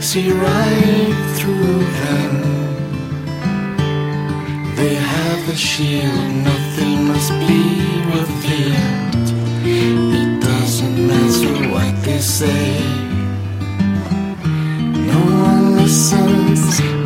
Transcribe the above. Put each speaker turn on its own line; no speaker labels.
see right through them. They have a shield, nothing must be revealed. It doesn't matter what they say, no one listens.